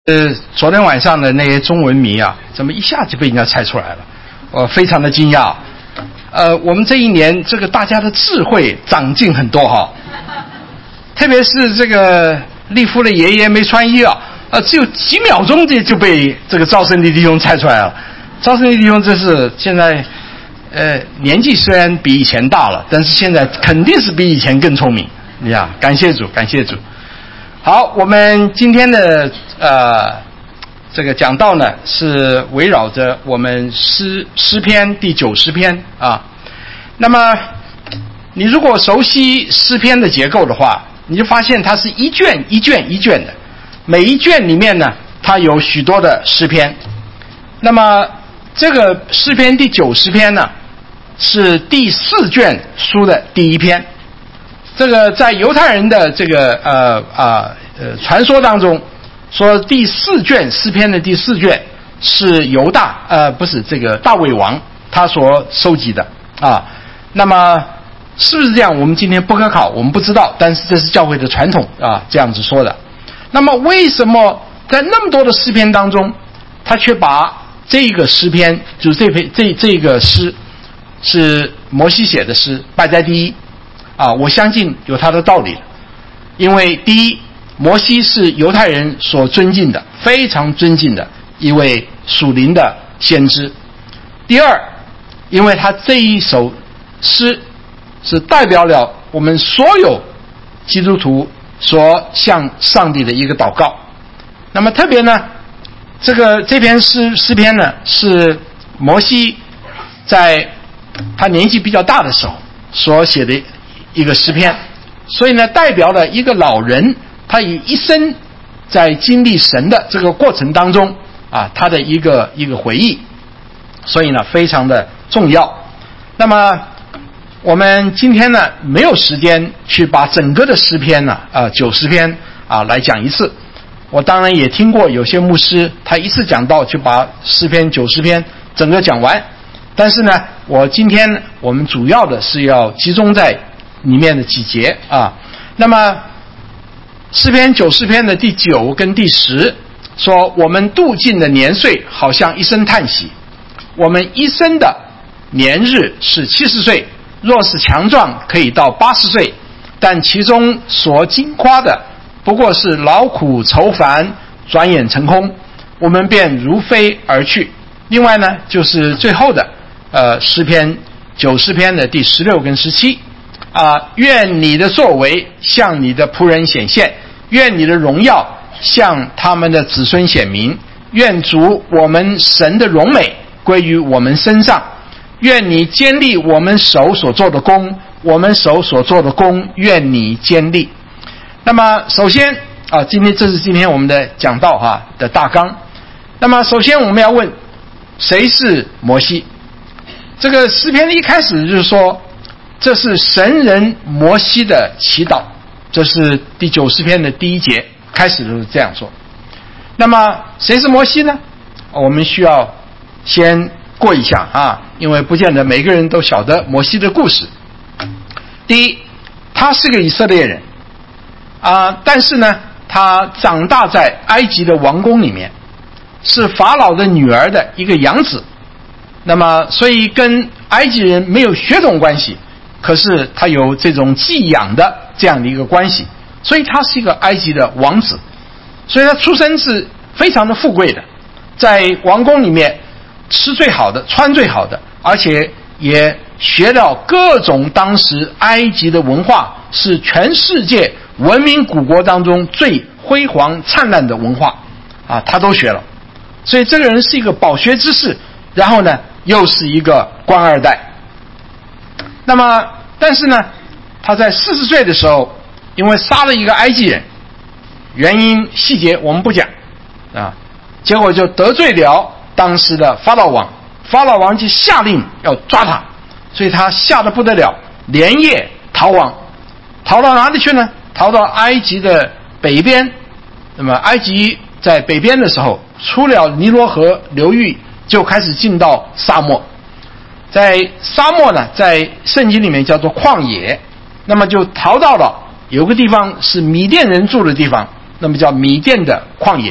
昨天晚上的那些中文谜啊，怎么一下就被人家猜出来了？我非常的惊讶。我们这一年这个大家的智慧长进很多哈，特别是这个利夫的爷爷没穿衣啊，只有几秒钟就被这个赵胜利弟兄猜出来了。赵胜利弟兄这是现在年纪虽然比以前大了，但是现在肯定是比以前更聪明呀！感谢主，感谢主。好，我们今天的这个讲道呢，是围绕着我们诗篇第90篇啊。那么你如果熟悉诗篇的结构的话，你就发现它是一卷一卷一卷的，每一卷里面呢，它有许多的诗篇。那么这个诗篇第90篇呢，是第4卷书的第一篇。这个在犹太人的这个传说当中，说第4卷诗篇的第4卷是犹大不是这个大卫王他所收集的啊。那么是不是这样？我们今天不可考，我们不知道，但是这是教会的传统啊，这样子说的。那么为什么在那么多的诗篇当中，他却把这个诗篇，就是这个诗是摩西写的诗摆在第一啊？我相信有他的道理，因为第一，摩西是犹太人所尊敬的，非常尊敬的一位属灵的先知。第二，因为他这一首诗是代表了我们所有基督徒所向上帝的一个祷告。那么特别呢，这篇诗篇呢，是摩西在他年纪比较大的时候所写的一个诗篇，所以呢，代表了一个老人他以一生在经历神的这个过程当中啊，他的一个回忆，所以呢，非常的重要。那么我们今天呢，没有时间去把整个的诗篇呢，90篇啊来讲一次。我当然也听过有些牧师他一次讲到就把诗篇90篇整个讲完，但是呢，我们主要的是要集中在里面的几节啊。那么诗篇90篇的第9跟第10说，我们度尽的年岁好像一声叹息，我们一生的年日是70岁，若是强壮可以到80岁，但其中所经夸的不过是劳苦愁烦，转眼成空，我们便如飞而去。另外呢，就是最后的诗篇90篇的第16跟17愿你的作为向你的仆人显现，愿你的荣耀向他们的子孙显明，愿主我们神的荣美归于我们身上，愿你坚立我们手所做的工，我们手所做的工愿你坚立。那么首先这是今天我们的讲道的大纲。那么首先我们要问，谁是摩西？这个诗篇一开始就是说，这是神人摩西的祈祷，这是第90篇的第1节开始就是这样说。那么谁是摩西呢？我们需要先过一下因为不见得每个人都晓得摩西的故事。第一，他是个以色列人但是呢，他长大在埃及的王宫里面，是法老的女儿的一个养子。那么所以跟埃及人没有血统关系，可是他有这种寄养的这样的一个关系，所以他是一个埃及的王子。所以他出身是非常的富贵的，在王宫里面吃最好的，穿最好的，而且也学到各种当时埃及的文化，是全世界文明古国当中最辉煌灿烂的文化他都学了。所以这个人是一个饱学之士，然后呢又是一个官二代。那么但是呢，他在40岁的时候，因为杀了一个埃及人，原因细节我们不讲结果就得罪了当时的法老王，法老王就下令要抓他，所以他吓得不得了，连夜逃亡。逃到哪里去呢？逃到埃及的北边。那么埃及在北边的时候，出了尼罗河流域，就开始进到沙漠。在沙漠呢，在圣经里面叫做旷野，那么就逃到了有个地方是米甸人住的地方，那么叫米甸的旷野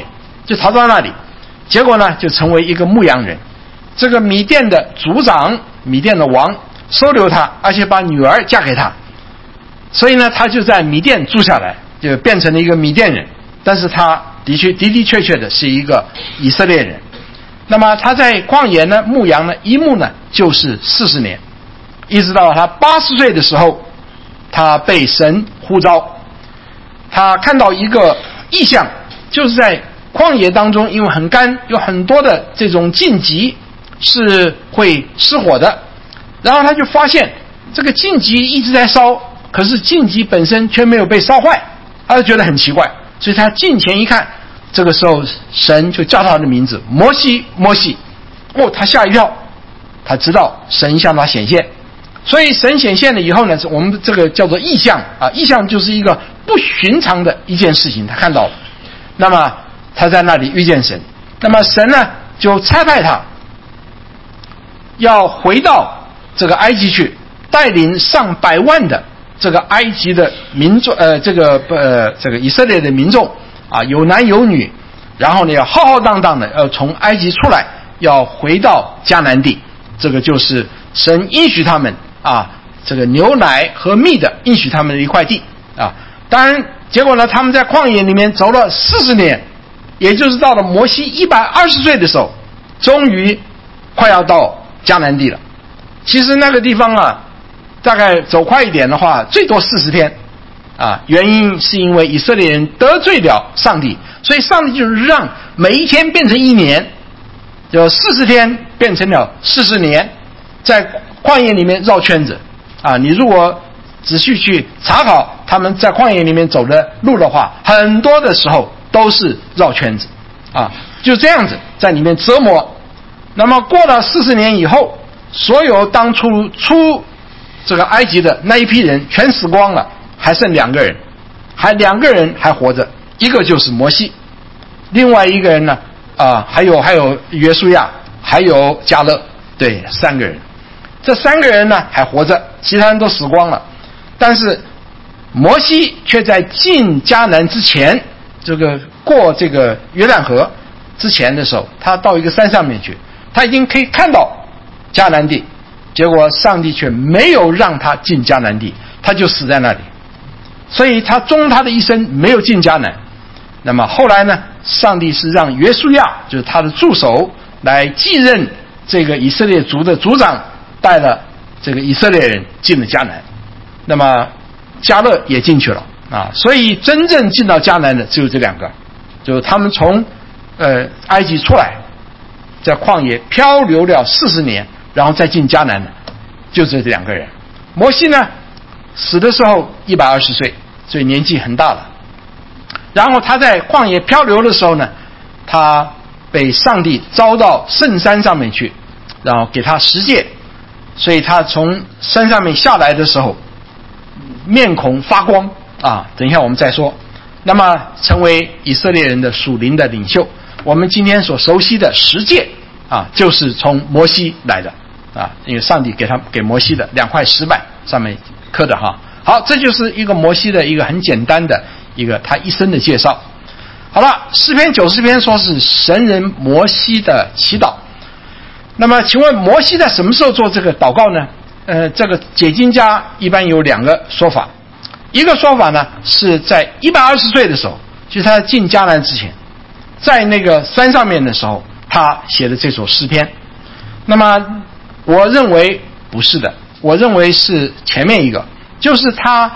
就逃到那里，结果呢就成为一个牧羊人。这个米甸的族长，米甸的王收留他，而且把女儿嫁给他，所以呢他就在米甸住下来，就变成了一个米甸人。但是他的确的是一个以色列人。那么他在旷野呢牧羊呢，一牧呢就是40年，一直到他80岁的时候，他被神呼召，他看到一个异象，就是在旷野当中，因为很干，有很多的这种荆棘是会失火的，然后他就发现这个荆棘一直在烧，可是荆棘本身却没有被烧坏，他就觉得很奇怪，所以他近前一看，这个时候神就叫他的名字，摩西，摩西。他吓一跳，他知道神向他显现。所以神显现了以后呢，我们这个叫做异象啊，异象就是一个不寻常的一件事情，他看到了。那么他在那里遇见神，那么神呢就差派他要回到这个埃及去，带领上百万的这个埃及的民众，这个以色列的民众啊，有男有女，然后呢要浩浩荡荡的要从埃及出来，要回到迦南地。这个就是神应许他们啊，这个牛奶和蜜的应许他们的一块地啊。当然结果呢，他们在旷野里面走了40年，也就是到了摩西120岁的时候，终于快要到迦南地了。其实那个地方啊，大概走快一点的话，最多40天啊。原因是因为以色列人得罪了上帝，所以上帝就是让每一天变成1年，就40天变成了40年，在旷野里面绕圈子啊。你如果仔细去查考他们在旷野里面走的路的话，很多的时候都是绕圈子啊，就这样子在里面折磨。那么过了40年以后，所有当初出这个埃及的那一批人全死光了，还剩2个人，2个人还活着，一个就是摩西，另外一个人呢还有约书亚，还有迦勒，对，3个人。这3个人呢还活着，其他人都死光了。但是摩西却在进迦南之前，这个过这个约旦河之前的时候，他到一个山上面去，他已经可以看到迦南地，结果上帝却没有让他进迦南地，他就死在那里。所以他终他的一生没有进迦南。那么后来呢，上帝是让约书亚，就是他的助手，来继任这个以色列族的族长，带了这个以色列人进了迦南。那么迦勒也进去了啊。所以真正进到迦南的只有这2个，就是他们从埃及出来，在旷野漂流了40年，然后再进迦南的，就这2个人。摩西呢死的时候120岁，所以年纪很大了。然后他在旷野漂流的时候呢，他被上帝招到圣山上面去，然后给他10诫，所以他从山上面下来的时候面孔发光啊，等一下我们再说。那么成为以色列人的属灵的领袖。我们今天所熟悉的10诫啊，就是从摩西来的啊，因为上帝给摩西的2块石板上面刻的哈。好，这就是一个摩西的一个很简单的一个他一生的介绍。好了，诗篇90篇说是神人摩西的祈祷。那么请问摩西在什么时候做这个祷告呢？这个解经家一般有2个说法。一个说法呢是在120岁的时候，就是他进迦南之前，在那个山上面的时候，他写的这首诗篇。那么我认为不是的，我认为是前面一个，就是他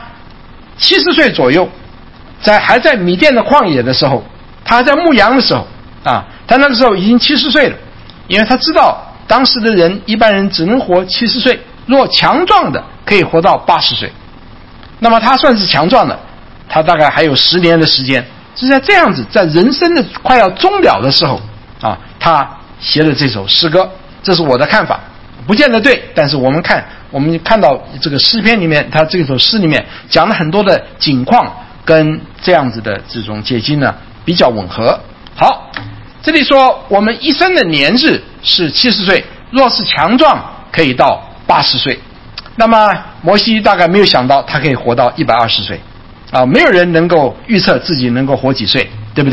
70岁左右，还在米甸的旷野的时候，他还在牧羊的时候啊，他那个时候已经70岁了，因为他知道当时的人一般人只能活70岁，若强壮的可以活到80岁。那么他算是强壮的，他大概还有10年的时间，是在这样子，在人生的快要终了的时候啊，他写了这首诗歌。这是我的看法，不见得对，但是我们看到这个诗篇里面，他这首诗里面讲了很多的景况，跟这样子的这种解经呢比较吻合。好，这里说我们一生的年日是70岁，若是强壮可以到80岁。那么摩西大概没有想到他可以活到120岁啊，没有人能够预测自己能够活几岁，对不对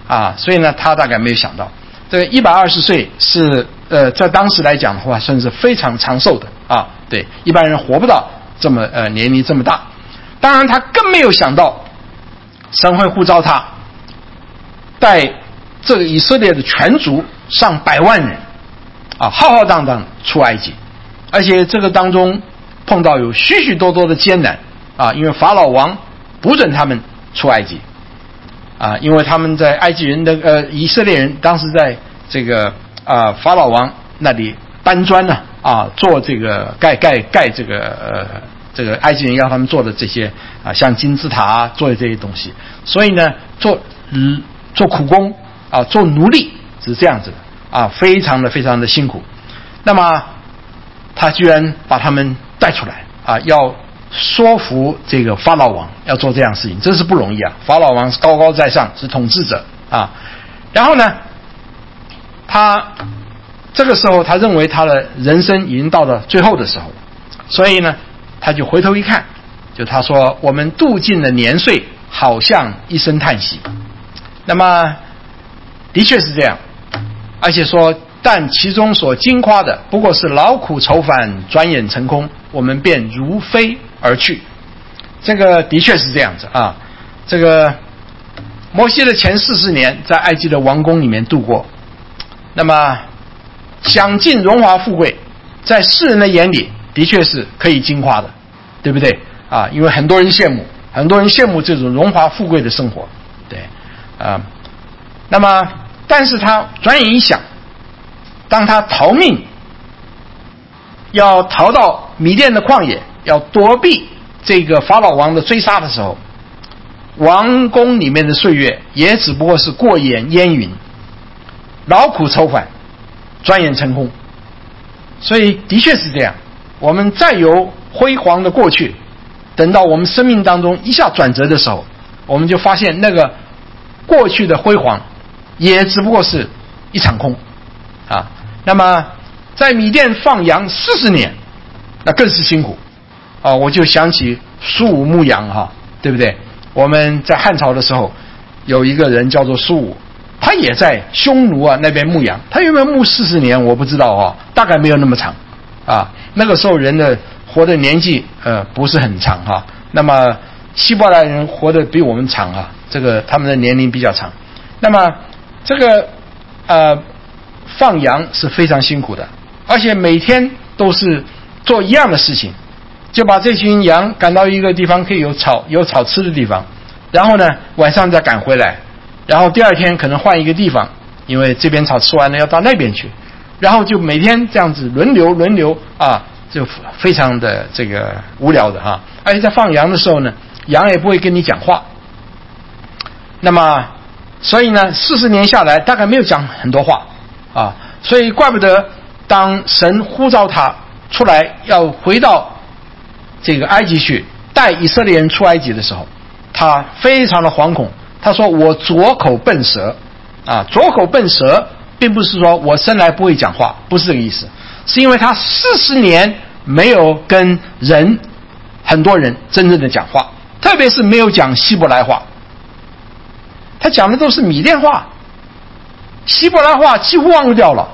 所以呢，他大概没有想到，这个120岁是在当时来讲的话，算是非常长寿的对，一般人活不到这么年龄这么大。当然，他更没有想到，神会呼召他带这个以色列的全族上百万人浩浩荡荡出埃及，而且这个当中碰到有许许多多的艰难因为法老王不准他们出埃及因为他们在埃及人的以色列人当时在这个法老王那里搬砖呢做这个盖这个埃及人要他们做的这些像金字塔做的这些东西，所以呢做苦工做奴隶是这样子的非常的辛苦。那么他居然把他们带出来要说服这个法老王要做这样的事情，真是不容易法老王是高高在上，是统治者然后呢，他这个时候他认为他的人生已经到了最后的时候，所以呢，他就回头一看，就他说我们度尽了年岁，好像一声叹息。那么的确是这样，而且说但其中所经夸的不过是劳苦愁烦，转眼成空，我们便如飞而去。这个的确是这样子这个摩西的前40年在埃及的王宫里面度过，那么享尽荣华富贵，在世人的眼里的确是可以经夸的，对不对因为很多人羡慕这种荣华富贵的生活，对那么但是他转眼一想，当他逃命要逃到米甸的旷野，要躲避这个法老王的追杀的时候，王宫里面的岁月也只不过是过眼烟云，劳苦愁烦，转眼成空。所以的确是这样，我们再有辉煌的过去，等到我们生命当中一下转折的时候，我们就发现那个过去的辉煌也只不过是一场空那么在米甸放羊40年，那更是辛苦我就想起苏武牧羊对不对？我们在汉朝的时候有一个人叫做苏武，他也在匈奴那边牧羊，他有没有牧40年我不知道大概没有那么长那个时候人的活的年纪不是很长那么希伯来人活得比我们长这个他们的年龄比较长。那么这个放羊是非常辛苦的，而且每天都是做一样的事情，就把这群羊赶到一个地方可以有草吃的地方，然后呢晚上再赶回来，然后第二天可能换一个地方，因为这边草吃完了要到那边去，然后就每天这样子轮流就非常的这个无聊的而且在放羊的时候呢，羊也不会跟你讲话。那么所以呢40年下来大概没有讲很多话所以怪不得当神呼召他出来要回到这个埃及去带以色列人出埃及的时候，他非常的惶恐。他说我拙口笨舌拙口笨舌并不是说我生来不会讲话，不是这个意思，是因为他40年没有跟很多人真正的讲话，特别是没有讲希伯来话，他讲的都是米甸话，希伯来话几乎忘掉了。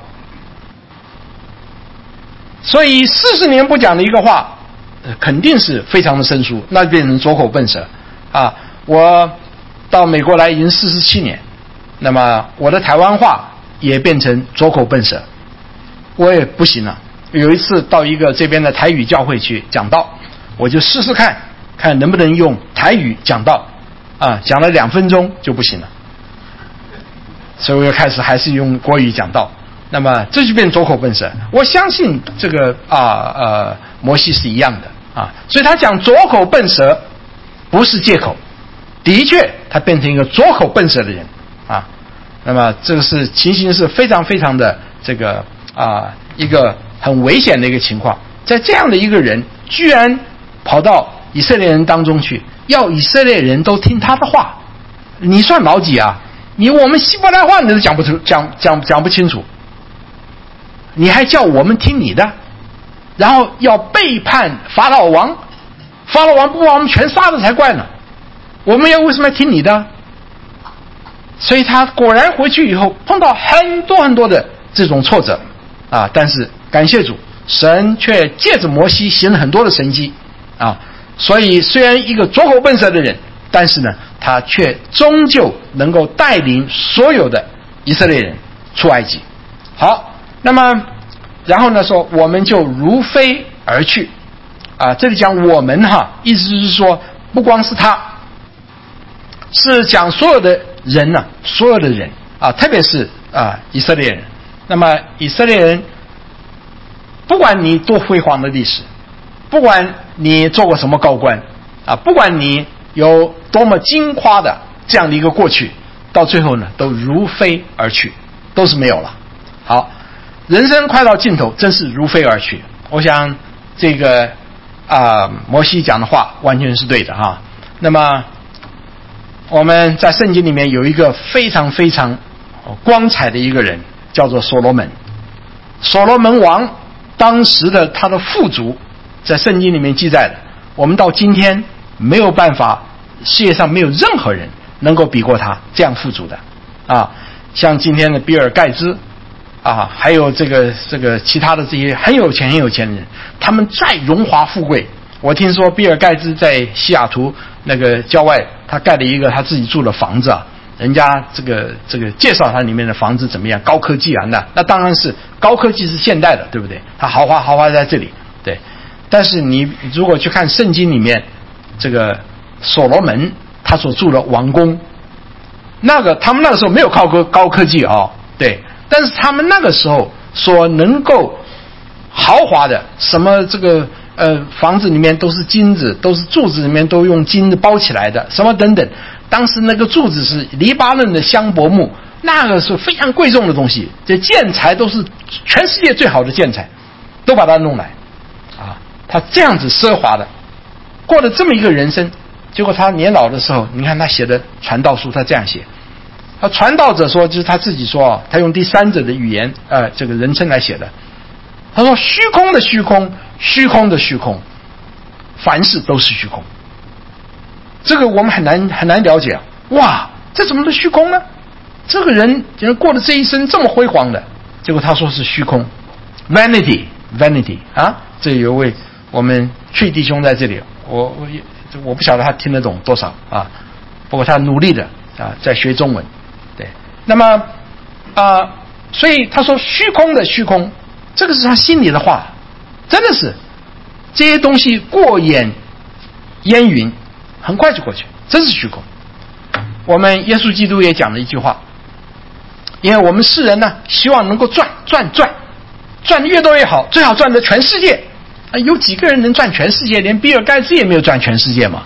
所以40年不讲的一个话肯定是非常的生疏，那就变成拙口笨舌我到美国来已经47年，那么我的台湾话也变成拙口笨舌，我也不行了。有一次到一个这边的台语教会去讲道，我就试试看能不能用台语讲道讲了2分钟就不行了，所以我又开始还是用国语讲道，那么这就变拙口笨舌。我相信这个摩西是一样的所以他讲拙口笨舌不是借口，的确他变成一个拙口笨舌的人那么这个是情形是非常非常的这个一个很危险的一个情况。在这样的一个人居然跑到以色列人当中去，要以色列人都听他的话，你算老几我们希伯来话你都讲不清楚，你还叫我们听你的，然后要背叛法老王，法老王不把我们全杀了才怪呢，我们为什么要听你的？ 所以他果然回去以后碰到很多很多的这种挫折啊，但是感谢主，神却借着摩西行了很多的神迹啊，所以虽然一个拙口笨舌的人，但是呢他却终究能够带领所有的以色列人出埃及。好，那么然后呢说我们就如飞而去啊，这里讲我们意思是说不光是他，是讲所有的人呢，所有的人啊，特别是以色列人。那么以色列人，不管你多辉煌的历史，不管你做过什么高官啊，不管你有多么金夸的这样的一个过去，到最后呢都如飞而去，都是没有了。好，人生快到尽头，真是如飞而去。我想这个摩西讲的话完全是对的哈。那么我们在圣经里面有一个非常非常光彩的一个人，叫做所罗门。所罗门王当时的他的富足，在圣经里面记载的，我们到今天没有办法，世界上没有任何人能够比过他这样富足的啊。像今天的比尔盖茨啊，还有这个其他的这些很有钱的人，他们再荣华富贵。我听说比尔盖茨在西雅图那个郊外，他盖了一个他自己住的房子啊，人家这个介绍他里面的房子怎么样，高科技啊，那当然是高科技是现代的，对不对？他豪华在这里，对。但是你如果去看圣经里面这个所罗门他所住的王宫，他们那个时候没有高科技啊，对。但是他们那个时候所能够豪华的什么房子里面都是金子，都是柱子里面都用金子包起来的，什么等等。当时那个柱子是黎巴嫩的香柏木，那个是非常贵重的东西，这建材都是全世界最好的建材，都把它弄来啊。他这样子奢华的过了这么一个人生，结果他年老的时候，你看他写的传道书，他这样写。他传道者说，就是他自己说他用第三者的语言这个人称来写的。他说虚空的虚空，虚空的虚空，凡事都是虚空。这个我们很难了解啊！哇，这怎么是虚空呢？这个人竟然过了这一生这么辉煌的，结果他说是虚空 ，vanity 啊！这有一位我们去弟兄在这里，我不晓得他听得懂多少啊，不过他努力的在学中文，对。那么所以他说虚空的虚空，这个是他心里的话，真的是这些东西过眼烟云，很快就过去，真是虚空。我们耶稣基督也讲了一句话，因为我们世人呢，希望能够赚得越多越好，最好赚得全世界。有几个人能赚全世界？连比尔盖茨也没有赚全世界嘛。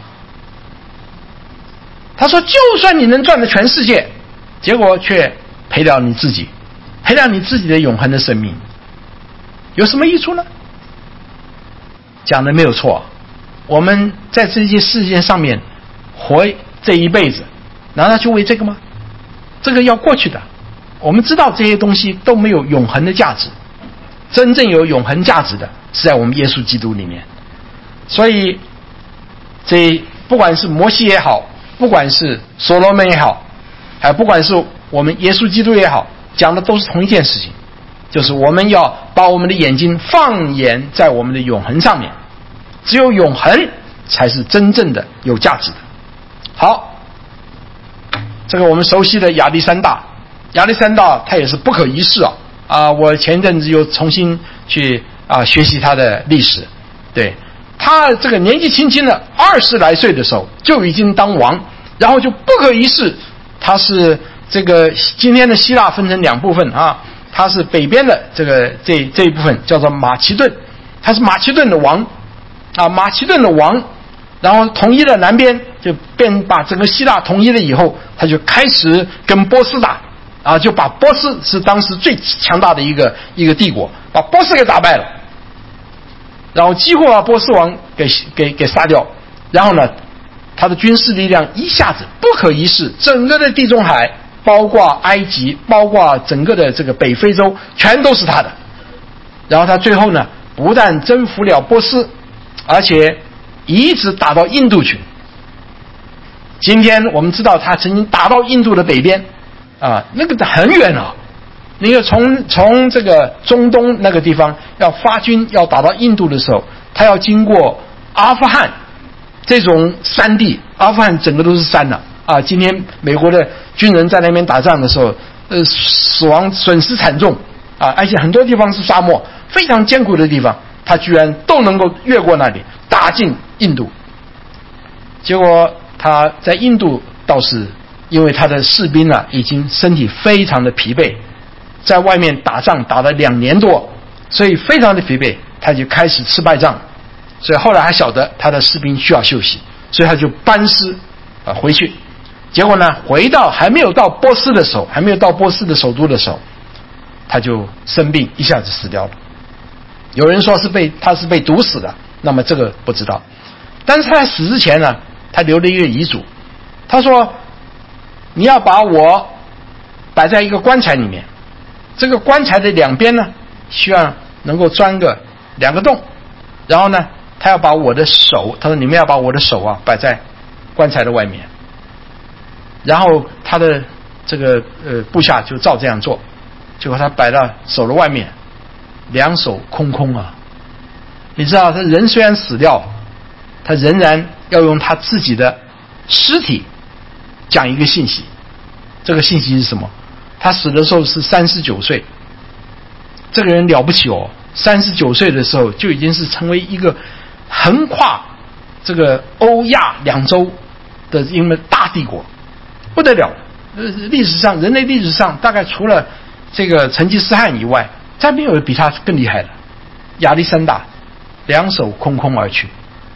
他说，就算你能赚得全世界，结果却赔了你自己，赔了你自己的永恒的生命，有什么益处呢？讲的没有错，我们在这些世界上面活这一辈子，难道就为这个吗？这个要过去的。我们知道这些东西都没有永恒的价值，真正有永恒价值的是在我们耶稣基督里面。所以这不管是摩西也好，不管是所罗门也好，还不管是我们耶稣基督也好，讲的都是同一件事情，就是我们要把我们的眼睛放眼在我们的永恒上面，只有永恒才是真正的有价值的。好，这个我们熟悉的亚历山大他也是不可一世我前一阵子又重新去学习他的历史。对，他这个年纪轻轻的20来岁的时候就已经当王，然后就不可一世。他是这个今天的希腊分成两部分他是北边的这一部分叫做马其顿，他是马其顿的王马其顿的王，然后统一了南边，就把整个希腊统一了以后，他就开始跟波斯打就把波斯是当时最强大的一个帝国，把波斯给打败了，然后几乎把波斯王给杀掉，然后呢，他的军事力量一下子不可一世，整个的地中海，包括埃及，包括整个的这个北非洲，全都是他的。然后他最后呢，不但征服了波斯，而且一直打到印度去。今天我们知道他曾经打到印度的北边， 那个很远啊。那个从这个中东那个地方要发军要打到印度的时候，他要经过阿富汗这种山地，阿富汗整个都是山了今天美国的军人在那边打仗的时候，死亡损失惨重而且很多地方是沙漠，非常艰苦的地方，他居然都能够越过那里打进印度。结果他在印度倒是因为他的士兵已经身体非常的疲惫，在外面打仗打了2年多，所以非常的疲惫，他就开始吃败仗，所以后来还晓得他的士兵需要休息，所以他就班师回去。结果呢，回到还没有到波斯的时候，还没有到波斯的首都的时候，他就生病，一下子死掉了。有人说他是被毒死的，那么这个不知道。但是他在死之前呢，他留了一个遗嘱，他说你要把我摆在一个棺材里面，这个棺材的2边呢，希望能够钻个2个洞，然后呢，他要把我的手，他说你们要把我的手摆在棺材的外面，然后他的这个部下就照这样做，结果他摆到手的外面，2手空空你知道他人虽然死掉，他仍然要用他自己的尸体讲一个信息。这个信息是什么？他死的时候是39岁，这个人了不起39岁的时候就已经是成为一个横跨这个欧亚2洲的一个大帝国，不得了。历史上人类历史上大概除了这个成吉思汗以外，再没有比他更厉害的。亚历山大2手空空而去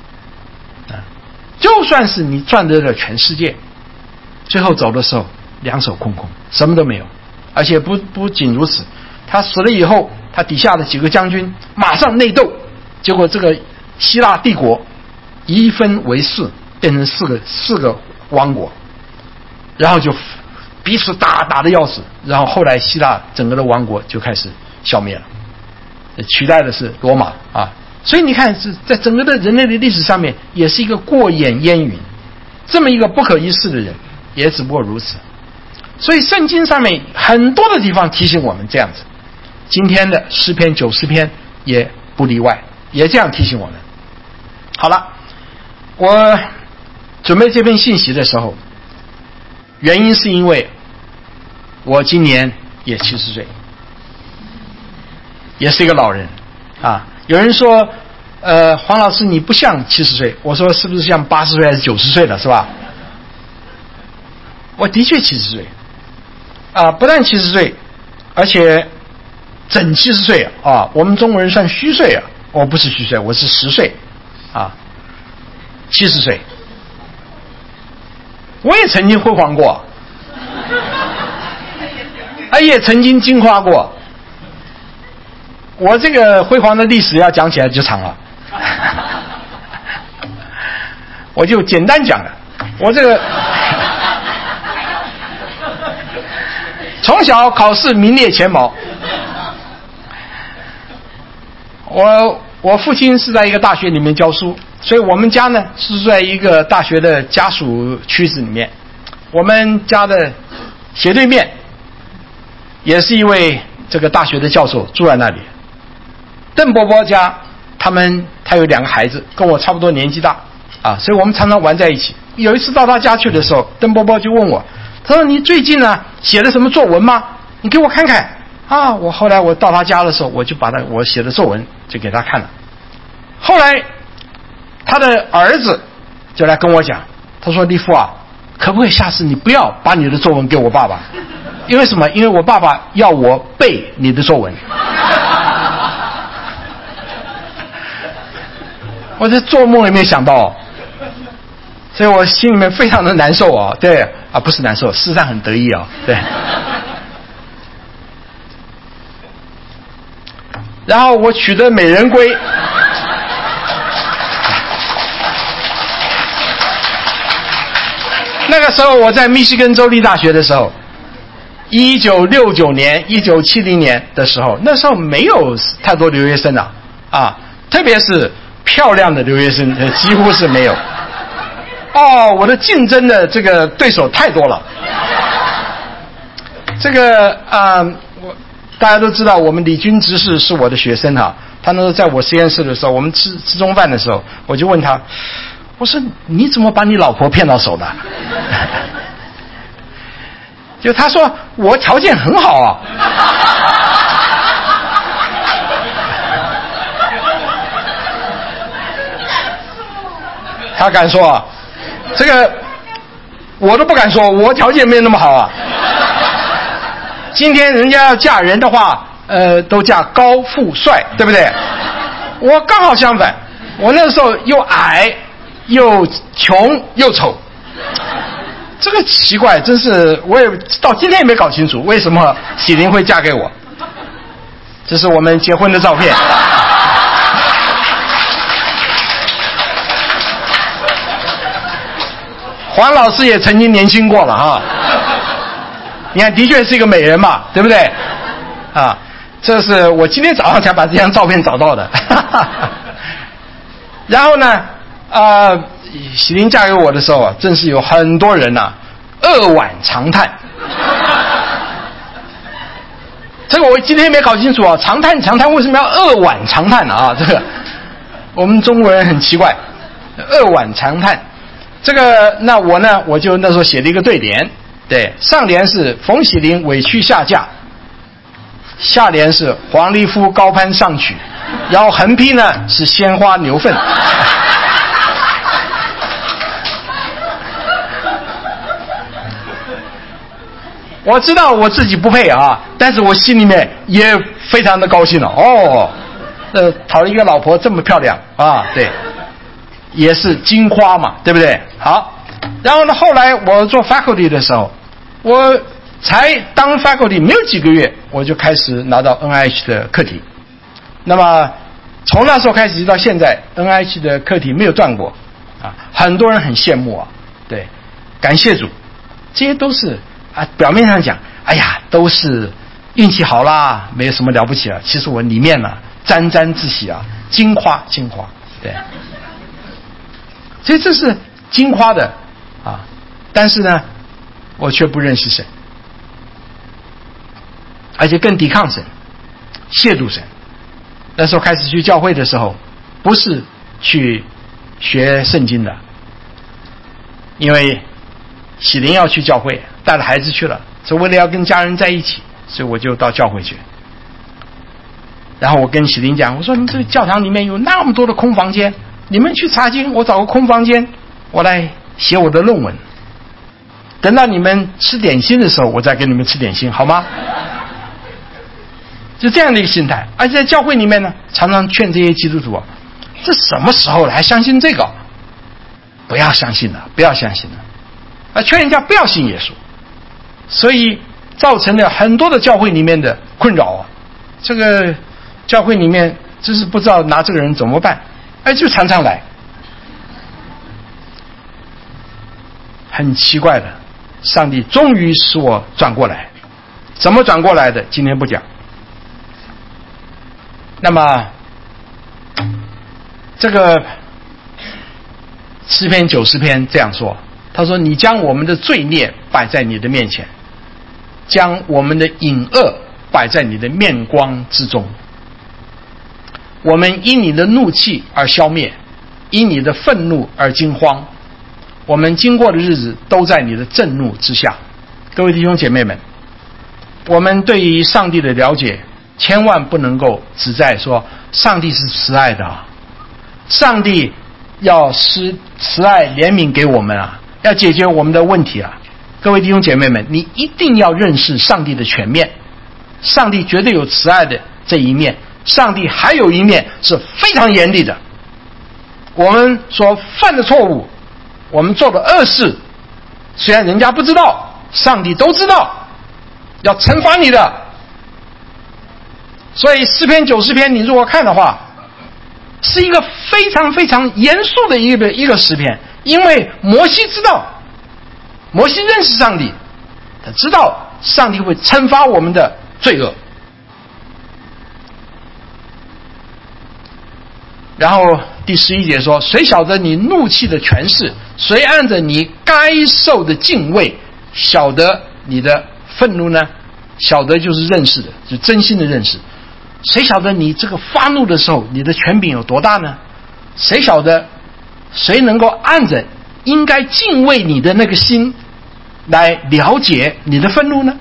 就算是你赚得了全世界，最后走的时候2手空空，什么都没有。而且不仅如此，他死了以后，他底下的几个将军马上内斗，结果这个希腊帝国一分为4，变成四个王国，然后就彼此打得要死，然后后来希腊整个的王国就开始消灭了，取代的是罗马所以你看，是在整个的人类的历史上面，也是一个过眼烟云，这么一个不可一世的人，也只不过如此。所以圣经上面很多的地方提醒我们这样子，今天的诗篇90篇也不例外，也这样提醒我们。好了，我准备这篇信息的时候，原因是因为我今年也70岁，也是一个老人有人说黄老师你不像70岁，我说是不是像80岁还是90岁了，是吧？我的确70岁不但70岁，而且整70岁我们中国人算虚岁我不是虚岁，我是10岁70岁。我也曾经辉煌过也曾经惊夸过。我这个辉煌的历史要讲起来就长了我就简单讲了。我这个从小考试名列前茅，我父亲是在一个大学里面教书，所以我们家呢是在一个大学的家属区子里面。我们家的斜对面也是一位这个大学的教授住在那里。邓伯伯家他有2个孩子，跟我差不多年纪大所以我们常常玩在一起。有一次到他家去的时候，邓伯伯就问我，他说你最近写了什么作文吗？你给我看看后来我到他家的时候，我就把我写的作文就给他看了。后来他的儿子就来跟我讲，他说立夫可不可以下次你不要把你的作文给我爸爸？因为什么？因为我爸爸要我背你的作文。我这做梦也没想到所以我心里面非常的难受对不是难受，事实上很得意对。然后我取得美人归，那个时候我在密西根州立大学的时候，1969年、1970年的时候，那时候没有太多留学生特别是漂亮的留学生几乎是没有。我的竞争的这个对手太多了。 这个大家都知道，我们李军执事是我的学生哈。他那时候在我实验室的时候，我们吃中饭的时候，我就问他，我说你怎么把你老婆骗到手的？就他说我条件很好啊。他敢说啊，这个我都不敢说，我条件没有那么好啊。今天人家要嫁人的话，都嫁高富帅，对不对？我刚好相反，我那时候又矮又穷又丑，这个奇怪，真是我也到今天也没搞清楚为什么喜玲会嫁给我。这是我们结婚的照片。黄老师也曾经年轻过了哈，你看的确是一个美人嘛，对不对？啊，这是我今天早上才把这张照片找到的。然后呢，喜玲嫁给我的时候啊，真是有很多人呐，扼腕长叹。这个我今天没搞清楚啊，长叹为什么要扼腕长叹啊？这个我们中国人很奇怪，扼腕长叹。这个那我呢，我就那时候写了一个对联，对，上联是冯喜玲委屈下嫁，下联是黄鹂夫高攀上取，然后横批呢是鲜花牛粪。我知道我自己不配啊，但是我心里面也非常的高兴了。哦，讨了一个老婆这么漂亮啊，对，也是金花嘛，对不对？好，然后呢，后来我做 faculty 的时候，我才当 faculty 没有几个月，我就开始拿到 NIH 的课题。那么从那时候开始到现在 ，NIH 的课题没有断过啊，很多人很羡慕啊，对，感谢主，这些都是啊，表面上讲，哎呀，都是运气好啦，没有什么了不起了。其实我里面呢，沾沾自喜啊，金花，对。所以这是金花的啊，但是呢，我却不认识神，而且更抵抗神，亵渎神。那时候开始去教会的时候，不是去学圣经的，因为喜玲要去教会，带了孩子去了，所以为了要跟家人在一起，所以我就到教会去。然后我跟喜玲讲，我说你们这个教堂里面有那么多的空房间，你们去查经，我找个空房间，我来写我的论文。等到你们吃点心的时候，我再给你们吃点心，好吗？就这样的一个心态。而且在教会里面呢，常常劝这些基督徒啊，这什么时候了还相信这个？不要相信了，不要相信了。劝人家不要信耶稣，所以造成了很多的教会里面的困扰啊。这个教会里面真是不知道拿这个人怎么办，就常常来。很奇怪的，上帝终于使我转过来，怎么转过来的？今天不讲。那么，这个诗篇90篇这样说，他说：“你将我们的罪孽摆在你的面前，将我们的隐恶摆在你的面光之中。我们因你的怒气而消灭，因你的愤怒而惊慌。我们经过的日子都在你的震怒之下。”各位弟兄姐妹们，我们对于上帝的了解，千万不能够只在说上帝是慈爱的啊，上帝要施慈爱怜悯给我们啊，要解决我们的问题啊。各位弟兄姐妹们，你一定要认识上帝的全面。上帝绝对有慈爱的这一面，上帝还有一面是非常严厉的。我们所犯的错误，我们做的恶事，虽然人家不知道，上帝都知道，要惩罚你的。所以诗篇90篇你如果看的话，是一个非常非常严肃的一个诗篇，因为摩西知道，摩西认识上帝，他知道上帝会惩罚我们的罪恶。然后第11节说：“谁晓得你怒气的权势？谁按着你该受的敬畏晓得你的愤怒呢？” 晓得就是认识的，就真心的认识。谁晓得你这个发怒的时候，你的权柄有多大呢？谁晓得谁能够按着应该敬畏你的那个心来了解你的愤怒呢？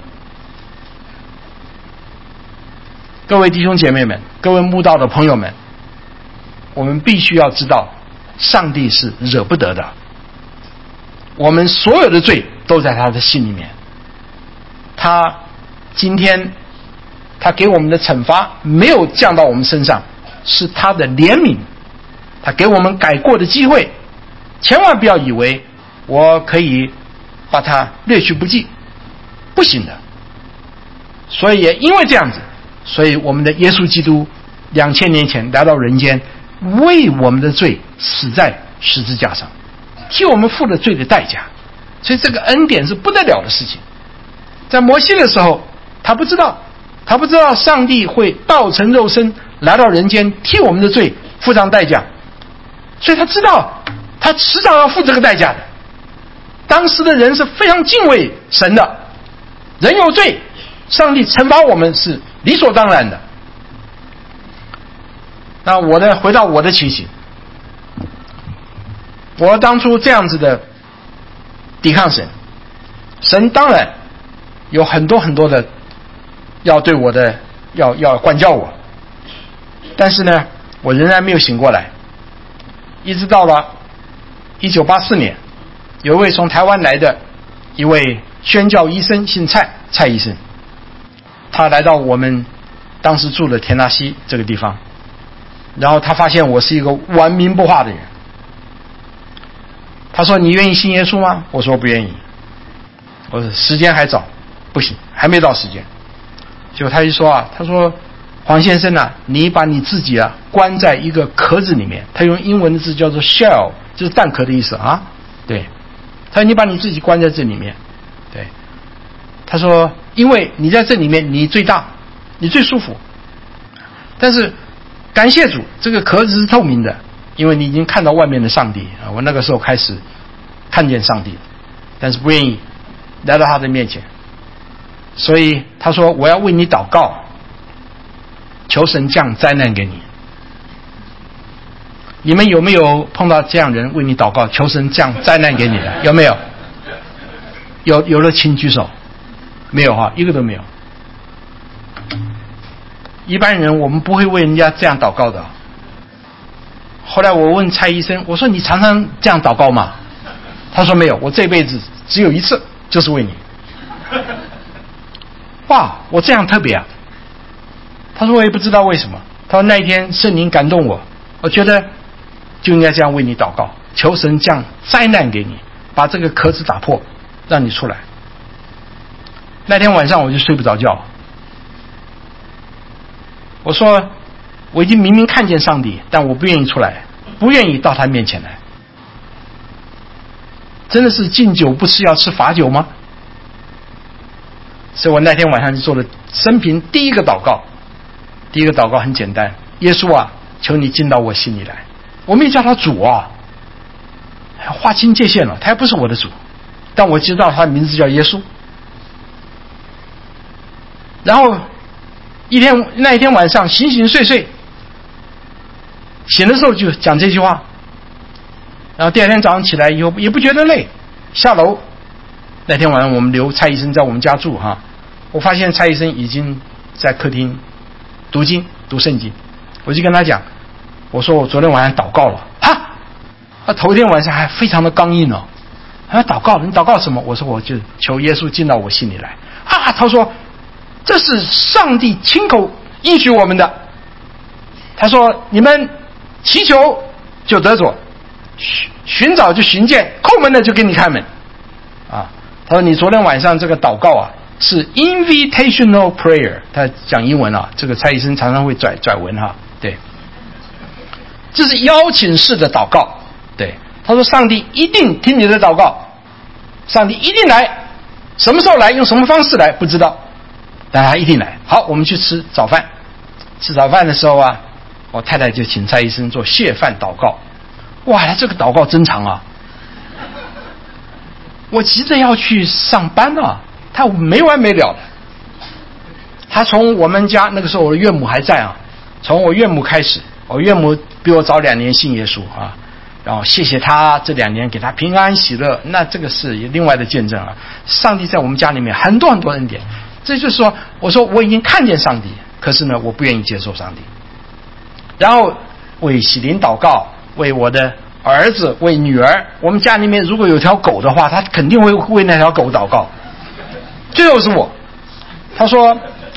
各位弟兄姐妹们，各位慕道的朋友们，我们必须要知道，上帝是惹不得的。我们所有的罪都在他的心里面。他今天他给我们的惩罚没有降到我们身上，是他的怜悯，他给我们改过的机会。千万不要以为我可以把它略去不计，不行的。所以也因为这样子，所以我们的耶稣基督2000年前来到人间，为我们的罪死在十字架上，替我们付了罪的代价。所以这个恩典是不得了的事情。在摩西的时候，他不知道上帝会道成肉身来到人间，替我们的罪付上代价，所以他知道他迟早要付这个代价的。当时的人是非常敬畏神的，人有罪，上帝惩罚我们是理所当然的。那回到我的情形，我当初这样子的抵抗神，神当然有很多很多的要对我的要管教我，但是呢，我仍然没有醒过来。一直到了1984年，有一位从台湾来的一位宣教医生，姓蔡医生，他来到我们当时住的田纳西这个地方，然后他发现我是一个顽冥不化的人。他说：“你愿意信耶稣吗？”我说：“不愿意。”我说：“时间还早，不行，还没到时间。”结果他就说他说：“黄先生你把你自己关在一个壳子里面。”他用英文的字叫做 shell， 就是蛋壳的意思啊。对，他说你把你自己关在这里面。对，他说因为你在这里面你最大，你最舒服。但是感谢主，这个壳子是透明的，因为你已经看到外面的上帝啊。我那个时候开始看见上帝，但是不愿意来到他的面前。所以他说我要为你祷告，求神降灾难给你。你们有没有碰到这样人为你祷告，求神降灾难给你的？有没有？有的请举手。没有一个都没有。一般人我们不会为人家这样祷告的。后来我问蔡医生，我说你常常这样祷告吗？他说没有，我这辈子只有一次，就是为你。哇，我这样特别啊。他说我也不知道为什么。他说那一天圣灵感动我，我觉得就应该这样为你祷告，求神降灾难给你，把这个壳子打破，让你出来。那天晚上我就睡不着觉。我说我已经明明看见上帝，但我不愿意出来，不愿意到他面前来。真的是敬酒不吃要吃罚酒吗？所以我那天晚上就做了生平第一个祷告。第一个祷告很简单，耶稣求你进到我心里来。我没有叫他主划清界限了，他还不是我的主，但我知道他的名字叫耶稣。然后那一天晚上醒醒睡睡，醒的时候就讲这句话，然后第二天早上起来以后也不觉得累。下楼那天晚上我们留蔡医生在我们家住我发现蔡医生已经在客厅读经读圣经。我就跟他讲，我说我昨天晚上祷告了。他头一天晚上还非常的刚硬他祷告了，你祷告什么？我说我就求耶稣进到我心里来。他说这是上帝亲口应许我们的。他说你们祈求就得着，寻找就寻见，叩门的就给你开门他说你昨天晚上这个祷告是 invitational prayer。 他讲英文这个蔡医生常常会拽文对，这是邀请式的祷告。对，他说上帝一定听你的祷告，上帝一定来，什么时候来，用什么方式来不知道，但他一定来。好，我们去吃早饭。吃早饭的时候我太太就请蔡医生做谢饭祷告。哇，他这个祷告真长我急着要去上班他没完没了的。 他从我们家那个时候我的岳母还在啊，从我岳母开始，我岳母比我早2年信耶稣啊，然后谢谢他这2年给他平安喜乐，那这个是另外的见证啊。上帝在我们家里面很多很多恩典，这就是说，我说我已经看见上帝，可是呢，我不愿意接受上帝。然后为喜灵祷告，为我的儿子，为女儿，我们家里面如果有条狗的话，他肯定会为那条狗祷告。最后是我，他说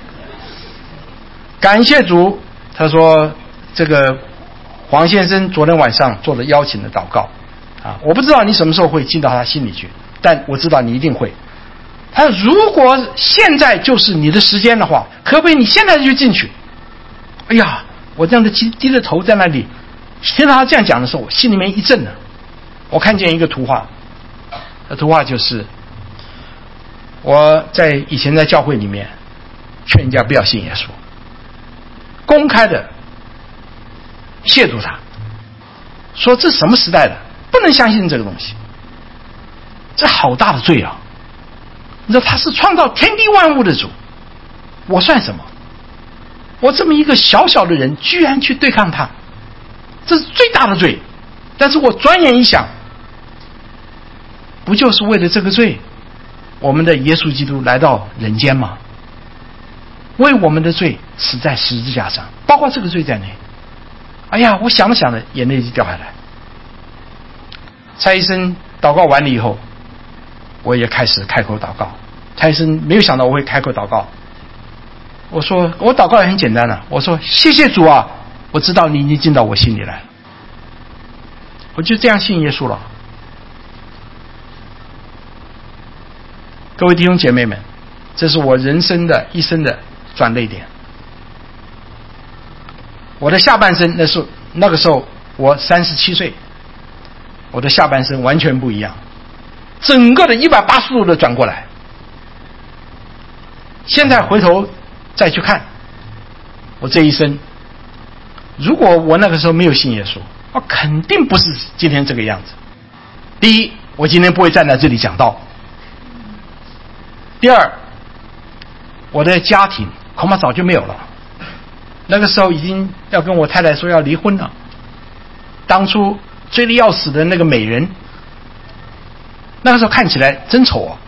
感谢主，他说这个黄先生昨天晚上做了邀请的祷告啊，我不知道你什么时候会进到他心里去，但我知道你一定会。他说如果现在就是你的时间的话，可不可以你现在就进去？哎呀，我这样的低着头在那里听到他这样讲的时候，我心里面一震了。我看见一个图画，那图画就是我以前在教会里面劝人家不要信耶稣，公开的亵渎他，说这什么时代的，不能相信这个东西，这好大的罪啊！你知道他是创造天地万物的主，我算什么？我这么一个小小的人，居然去对抗他，这是最大的罪。但是我转眼一想，不就是为了这个罪，我们的耶稣基督来到人间吗？为我们的罪死在十字架上，包括这个罪在内。哎呀，我想着想着，眼泪就掉下来。蔡医生祷告完了以后，我也开始开口祷告。蔡医生没有想到我会开口祷告，我说我祷告也很简单了，我说谢谢主啊，我知道你已经进到我心里来了。我就这样信耶稣了。各位弟兄姐妹们，这是我人生的一生的转捩点。我的下半生，那个时候我37岁，我的下半生完全不一样，整个的180度的转过来。现在回头再去看我这一生，如果我那个时候没有信耶稣，我肯定不是今天这个样子。第一，我今天不会站在这里讲道；第二，我的家庭恐怕早就没有了。那个时候已经要跟我太太说要离婚了。当初追得要死的那个美人，那个时候看起来真丑啊！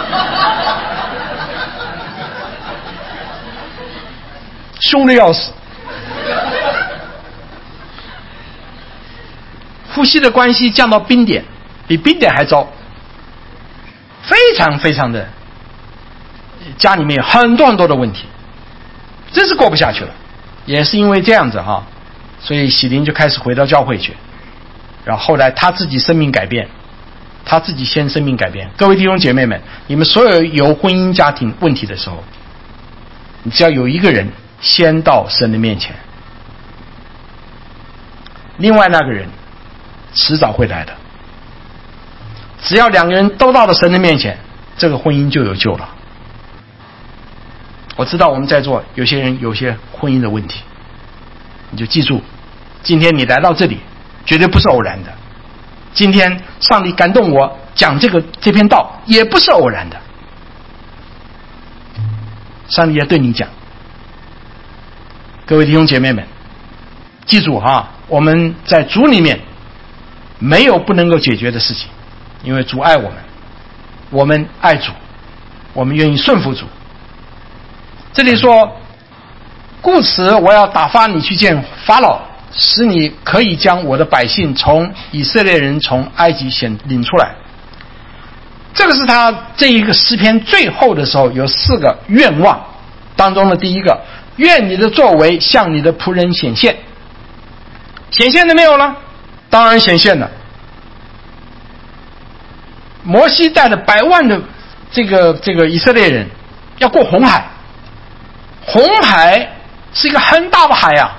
凶得要死。夫妻的关系降到冰点，比冰点还糟，非常非常的，家里面有很多很多的问题，真是过不下去了。也是因为这样子哈，所以喜林就开始回到教会去，然后后来他自己生命改变，他自己先生命改变。各位弟兄姐妹们，你们所有婚姻家庭问题的时候，你只要有一个人先到神的面前，另外那个人迟早会来的。只要2个人都到了神的面前，这个婚姻就有救了。我知道我们在座有些人有些婚姻的问题，你就记住，今天你来到这里绝对不是偶然的。今天上帝感动我讲这篇道也不是偶然的，上帝也对你讲。各位弟兄姐妹们，记住哈，我们在主里面没有不能够解决的事情，因为主爱我们，我们爱主，我们愿意顺服主。这里说，故此我要打发你去见法老，使你可以将我的百姓从以色列人从埃及领出来。这个是他这一个诗篇最后的时候有4个愿望当中的第一个，愿你的作为向你的仆人显现。显现了没有呢？当然显现了。摩西带了100万的这个以色列人要过红海，红海是一个很大的海啊，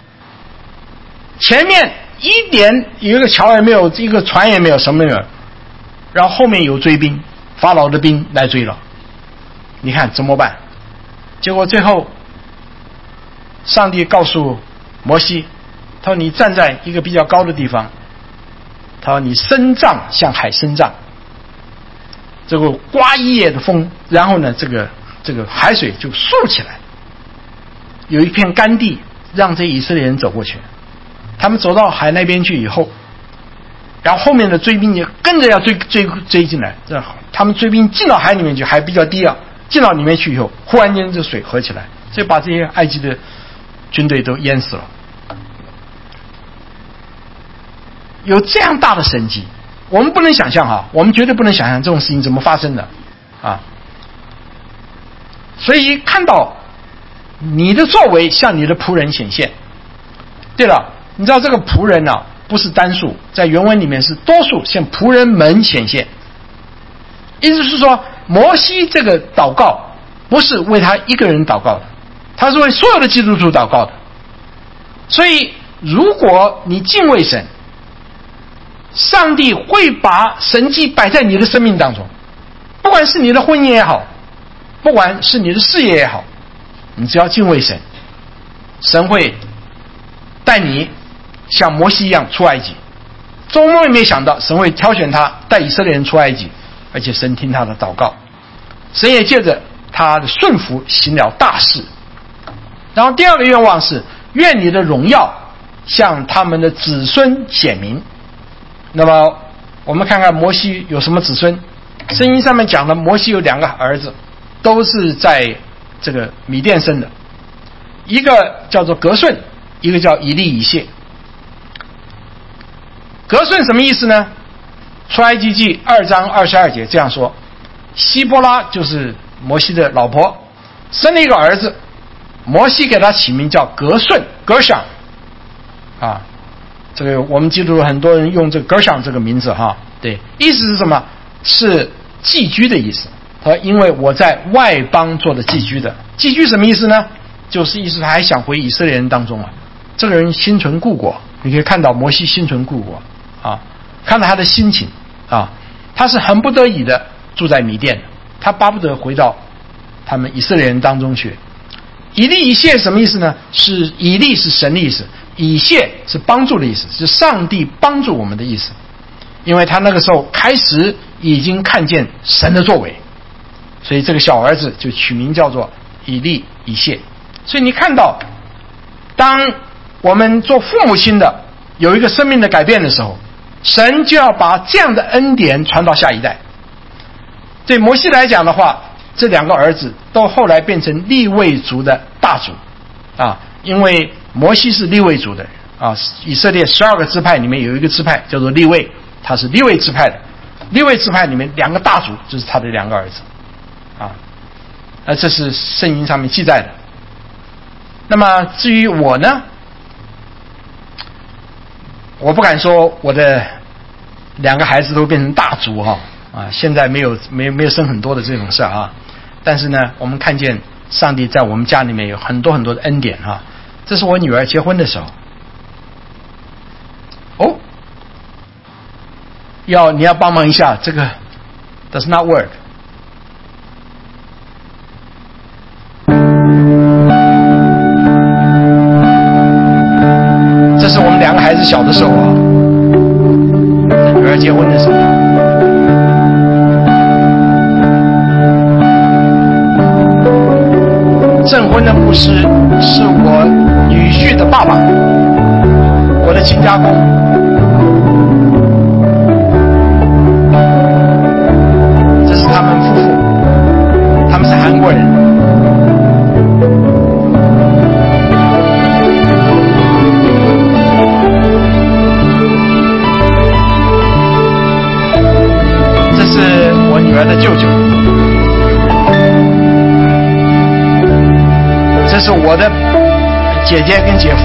前面一点有一个桥也没有，一个船也没有，什么也没有，然后后面有追兵，法老的兵来追了，你看怎么办？结果最后上帝告诉摩西，他说你站在一个比较高的地方，他说你伸杖向海伸杖，这个刮一夜的风，然后呢这个海水就竖起来， 有一片干地，让这以色列人走过去。他们走到海那边去以后，然后后面的追兵也跟着要追进来。这他们追兵进到海里面去，海比较低啊，进到里面去以后，忽然间这水合起来，所以把这些埃及的军队都淹死了。有这样大的神迹，我们不能想象哈，我们绝对不能想象这种事情怎么发生的啊！所以看到你的作为向你的仆人显现。对了，你知道这个仆人啊，不是单数，在原文里面是多数，向仆人们显现。意思是说，摩西这个祷告不是为他一个人祷告的，他是为所有的基督徒祷告的。所以，如果你敬畏神，上帝会把神迹摆在你的生命当中，不管是你的婚姻也好，不管是你的事业也好，你只要敬畏神，神会带你像摩西一样出埃及。做梦也没想到神会挑选他带以色列人出埃及，而且神听他的祷告，神也借着他的顺服行了大事。然后第二个愿望是，愿你的荣耀向他们的子孙显明。那么我们看看摩西有什么子孙。圣经上面讲的摩西有2个儿子，都是在这个米甸生的，一个叫做革顺，一个叫以利以谢。革顺什么意思呢？出埃及记2章22节这样说，希波拉就是摩西的老婆，生了一个儿子，摩西给他起名叫革顺 Gershon 啊。这个我们基督徒很多人用这个 Gershon 这个名字哈，对，意思是什么？是寄居的意思。他说因为我在外邦做的寄居的。寄居什么意思呢？就是意思他还想回以色列人当中啊。这个人心存故国，你可以看到摩西心存故国啊，看到他的心情啊，他是很不得已的住在米甸，他巴不得回到他们以色列人当中去。以利以谢什么意思呢？是以利是神的意思，以谢是帮助的意思，是上帝帮助我们的意思。因为他那个时候开始已经看见神的作为，所以这个小儿子就取名叫做以利以谢。所以你看到，当我们做父母亲的有一个生命的改变的时候，神就要把这样的恩典传到下一代。对摩西来讲的话，这2个儿子都后来变成利未族的大族啊，因为摩西是利未族的人啊，以色列12个支派里面有一个支派叫做利未，他是利未支派的，利未支派里面2个大族就是他的2个儿子啊，这是圣经上面记载的。那么至于我呢，我不敢说我的2个孩子都变成大族哈啊，现在没有生很多的这种事啊，但是呢，我们看见上帝在我们家里面有很多很多的恩典哈。这是我女儿结婚的时候，哦，你要帮忙一下，这个 does not work。这是我们2个孩子小的时候啊，女儿结婚的时候。证婚的牧师是我女婿的爸爸，我的亲家公。这是他们夫妇，他们是韩国人。这是我女儿的舅舅。这是我的姐姐跟姐夫。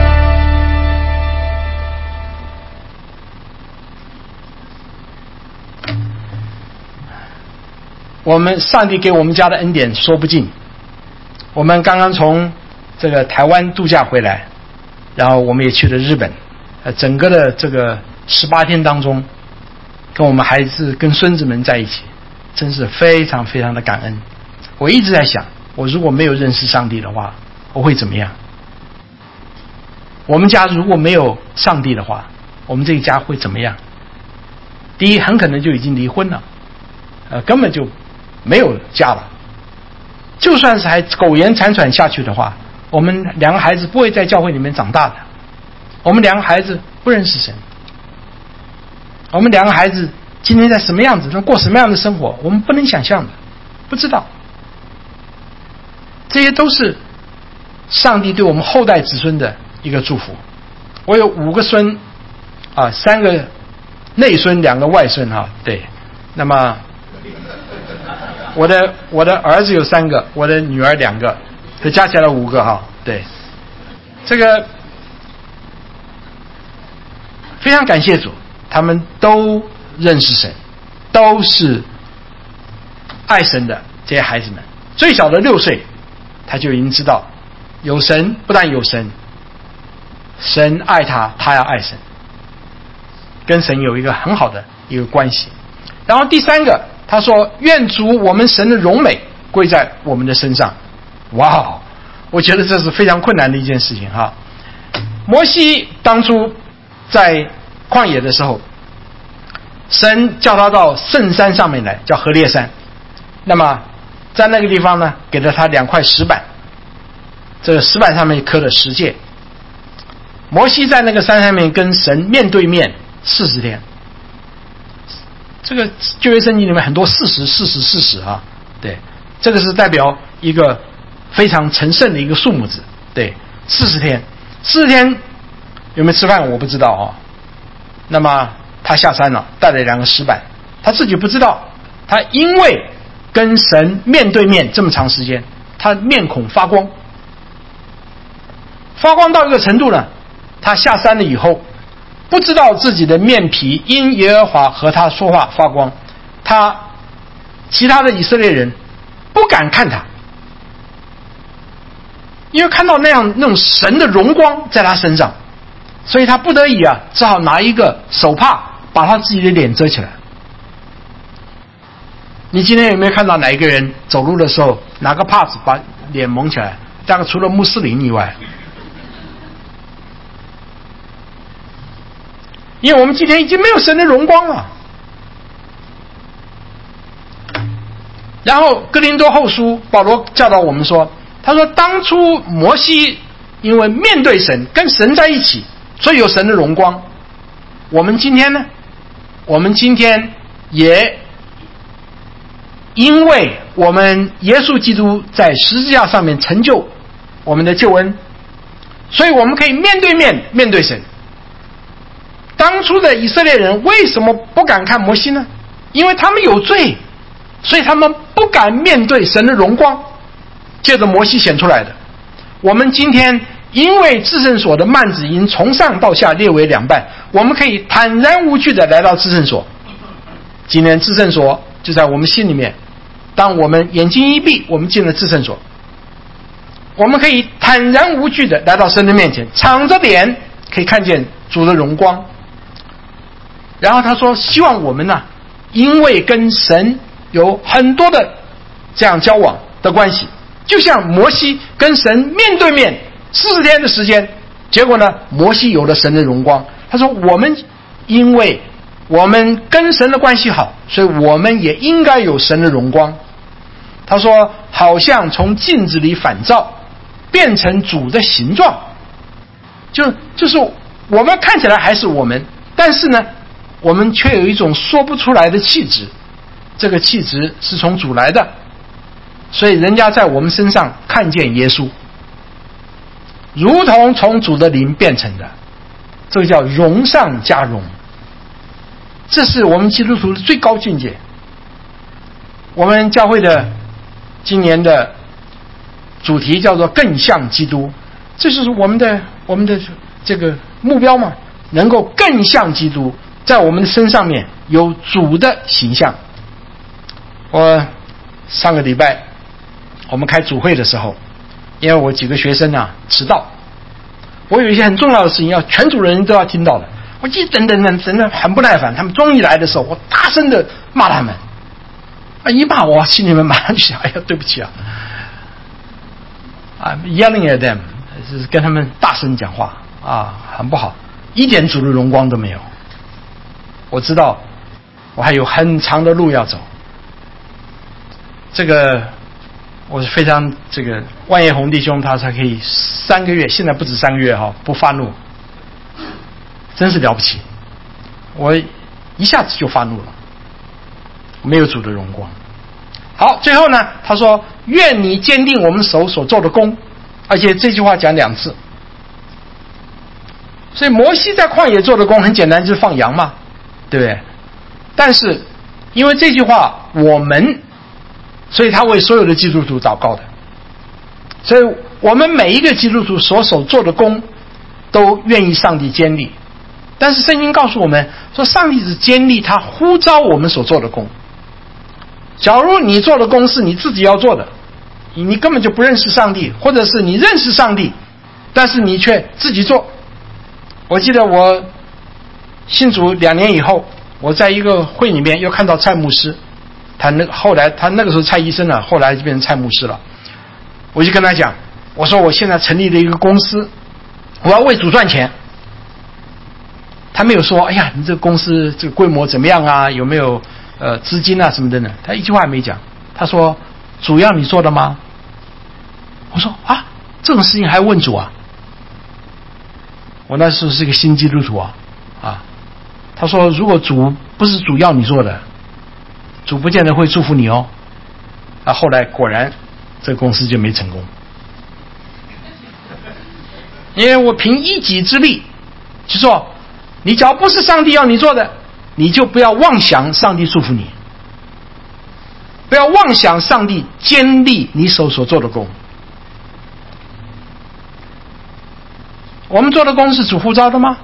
我们上帝给我们家的恩典说不尽。我们刚刚从这个台湾度假回来，然后我们也去了日本，整个的这个18天当中，跟我们孩子跟孙子们在一起，真是非常非常的感恩。我一直在想，我如果没有认识上帝的话，我会怎么样？我们家如果没有上帝的话，我们这一家会怎么样？第一，很可能就已经离婚了，根本就没有家了。就算是还苟延残喘下去的话， 我们两个孩子不会在教会里面长大的，我们两个孩子不认识神，我们两个孩子今天在什么样子，能过什么样的生活，我们不能想象的，不知道。这些都是上帝对我们后代子孙的一个祝福。我有5个孙啊，3个内孙，2个外孙啊，对。那么我的儿子有3个，我的女儿2个，这加起来5个哈，对。这个非常感谢主，他们都认识神，都是爱神的这些孩子们。最小的6岁，他就已经知道有神，不但有神，神爱他，他要爱神，跟神有一个很好的一个关系。然后第3个，他说愿主我们神的荣美归在我们的身上。哇哦，我觉得这是非常困难的一件事情哈。摩西当初在旷野的时候，神叫他到圣山上面来，叫何烈山。那么在那个地方呢，给了他2块石板，这个石板上面刻了10诫。摩西在那个山上面跟神面对面40天。这个旧约圣经里面很多40啊，对，这个是代表一个非常神圣的一个数目字，对，40天，40天有没有吃饭我不知道啊。那么他下山了，带了2个石板，他自己不知道，他因为跟神面对面这么长时间，他面孔发光，发光到一个程度呢，他下山了以后，不知道自己的面皮因耶和华和他说话发光，他其他的以色列人不敢看他，因为看到那种神的荣光在他身上，所以他不得已啊，只好拿一个手帕把他自己的脸遮起来。你今天有没有看到哪一个人走路的时候拿个帕子把脸蒙起来？大概除了穆斯林以外。因为我们今天已经没有神的荣光了。然后哥林多后书保罗教导我们说，他说当初摩西因为面对神，跟神在一起，所以有神的荣光。我们今天呢，我们今天也因为我们耶稣基督在十字架上面成就我们的救恩，所以我们可以面对面面对神。当初的以色列人为什么不敢看摩西呢？因为他们有罪，所以他们不敢面对神的荣光，借着摩西显出来的。我们今天因为至圣所的幔子已经从上到下裂为2半，我们可以坦然无惧的来到至圣所。今天至圣所就在我们心里面，当我们眼睛一闭，我们进了至圣所，我们可以坦然无惧的来到神的面前，敞着脸可以看见主的荣光。然后他说希望我们呢，因为跟神有很多的这样交往的关系，就像摩西跟神面对面40天的时间，结果呢摩西有了神的荣光。他说我们因为我们跟神的关系好，所以我们也应该有神的荣光。他说好像从镜子里反照变成主的形状，就是我们看起来还是我们，但是呢我们却有一种说不出来的气质，这个气质是从主来的，所以人家在我们身上看见耶稣，如同从主的灵变成的，这个叫荣上加荣。这是我们基督徒的最高境界。我们教会的今年的主题叫做更像基督，这就是我们的这个目标嘛，能够更像基督，在我们的身上面有主的形象。我上个礼拜我们开主会的时候，因为我几个学生啊迟到，我有一些很重要的事情要全组人都要听到的，我一等得很不耐烦。他们终于来的时候，我大声的骂他们，一骂我心里面马上就想，哎呀对不起啊，yelling at them， 是跟他们大声讲话啊，很不好，一点主的荣光都没有。我知道我还有很长的路要走。这个我是非常万叶红弟兄他才可以3个月，现在不止3个月不发怒，真是了不起。我一下子就发怒了，没有主的荣光。好，最后呢，他说愿你坚定我们手所做的工，而且这句话讲2次。所以摩西在旷野做的工很简单，就是放羊嘛，对不对？但是因为这句话所以他为所有的基督徒祷告的。所以我们每一个基督徒所做的工都愿意上帝坚立。但是圣经告诉我们说，上帝只坚立他呼召我们所做的工。假如你做的工是你自己要做的，你根本就不认识上帝，或者是你认识上帝，但是你却自己做。我记得我信主2年以后，我在一个会里面又看到蔡牧师，后来他那个时候蔡医生了，后来就变成蔡牧师了。我就跟他讲，我说我现在成立了一个公司，我要为主赚钱。他没有说，哎呀，你这个公司这个规模怎么样啊？有没有资金啊什么的呢？他一句话也没讲。他说，主要你做的吗？我说啊，这种事情还问主啊？我那时候是个新基督徒啊。他说，如果不是主要你做的，主不见得会祝福你哦。后来果然这个公司就没成功，因为我凭一己之力就说，你只要不是上帝要你做的，你就不要妄想上帝祝福你，不要妄想上帝坚立你手所做的工。我们做的工是主呼召的吗？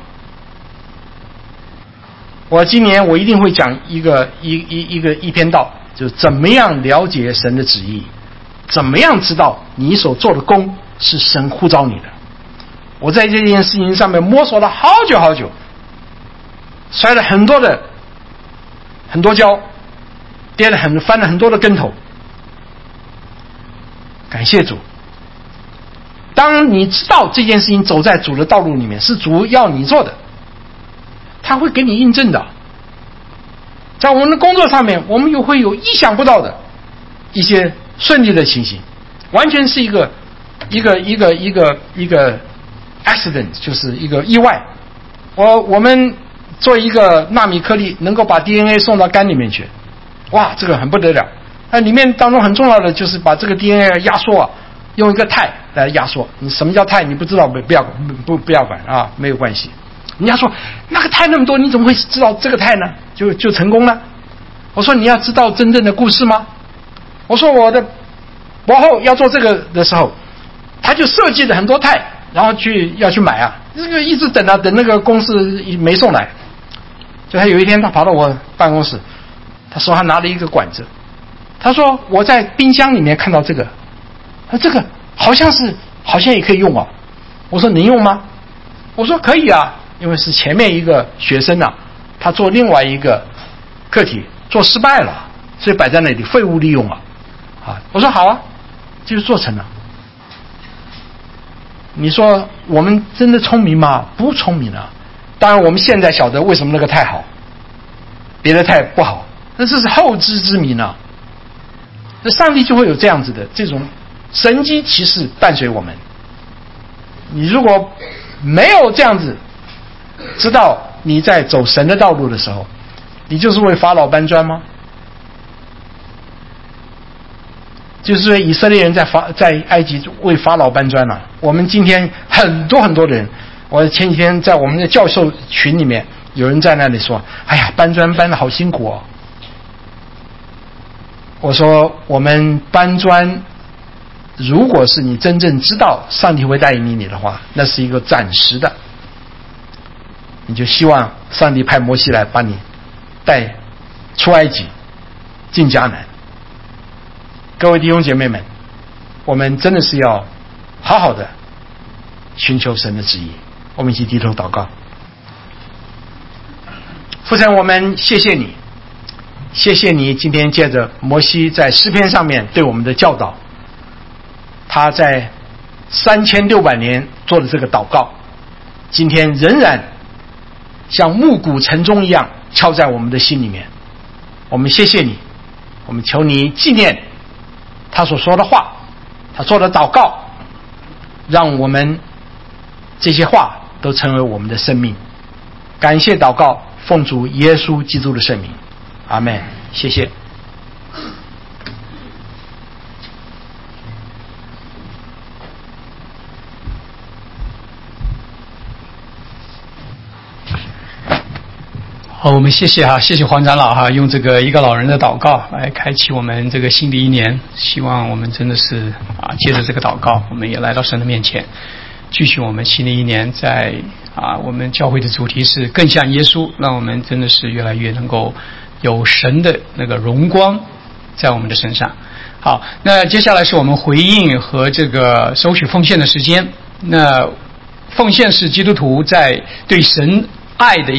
我今年我一定会讲一篇道，就是怎么样了解神的旨意，怎么样知道你所做的工是神呼召你的。我在这件事情上面摸索了好久好久，摔了很多跤，翻了很多的跟头。感谢主，当你知道这件事情走在主的道路里面，是主要你做的，他会给你印证的。在我们的工作上面，我们又会有意想不到的一些顺利的情形，完全是一个 accident， 就是一个意外。我们做一个纳米颗粒，能够把 DNA 送到肝里面去，哇，这个很不得了。那里面当中很重要的就是把这个 DNA 压缩用一个钛来压缩。你什么叫钛？你不知道不要管啊，没有关系。人家说那个钛那么多，你怎么会知道这个钛呢？就成功了。我说你要知道真正的故事吗？我说我的博后要做这个的时候，他就设计了很多钛，然后要去买啊，这个一直等那个公司没送来。就他有一天他跑到我办公室，他手上拿了一个管子，他说我在冰箱里面看到这个，这个好像也可以用啊。我说能用吗？我说可以啊，因为是前面一个学生啊，他做另外一个课题做失败了，所以摆在那里废物利用啊。我说好啊，就做成了。你说我们真的聪明吗？不聪明啊。当然我们现在晓得为什么那个太好，别的太不好，那这是后知之明啊。那上帝就会有这样子的这种神迹奇事伴随我们。你如果没有这样子知道你在走神的道路的时候，你就是为法老搬砖吗？就是以色列人在埃及为法老搬砖了。我们今天很多的人，我前几天在我们的教授群里面，有人在那里说：“哎呀，搬砖搬得好辛苦哦。”我说：“我们搬砖，如果是你真正知道上帝会带领你的话，那是一个暂时的，你就希望上帝派摩西来把你带出埃及，进迦南。”各位弟兄姐妹们，我们真的是要好好的寻求神的旨意。我们一起低头祷告。父神，我们谢谢你，谢谢你今天借着摩西在诗篇上面对我们的教导，他在3600年做的这个祷告，今天仍然像暮鼓晨钟一样敲在我们的心里面。我们谢谢你，我们求你纪念他所说的话， 他做的祷告，让我们这些话都成为我们的生命。感谢祷告，奉主耶稣基督的圣名，阿们。谢谢。 好，我们谢谢黄长老用这个一个老人的祷告来开启我们这个新的一年。希望我们真的是借着这个祷告，我们也来到神的面前，继续我们新的一年在我们教会的主题是更像耶稣，让我们真的是越来越能够有神的那个荣光在我们的身上。好，那接下来是我们回应和这个收取奉献的时间。那奉献是基督徒在对神爱的一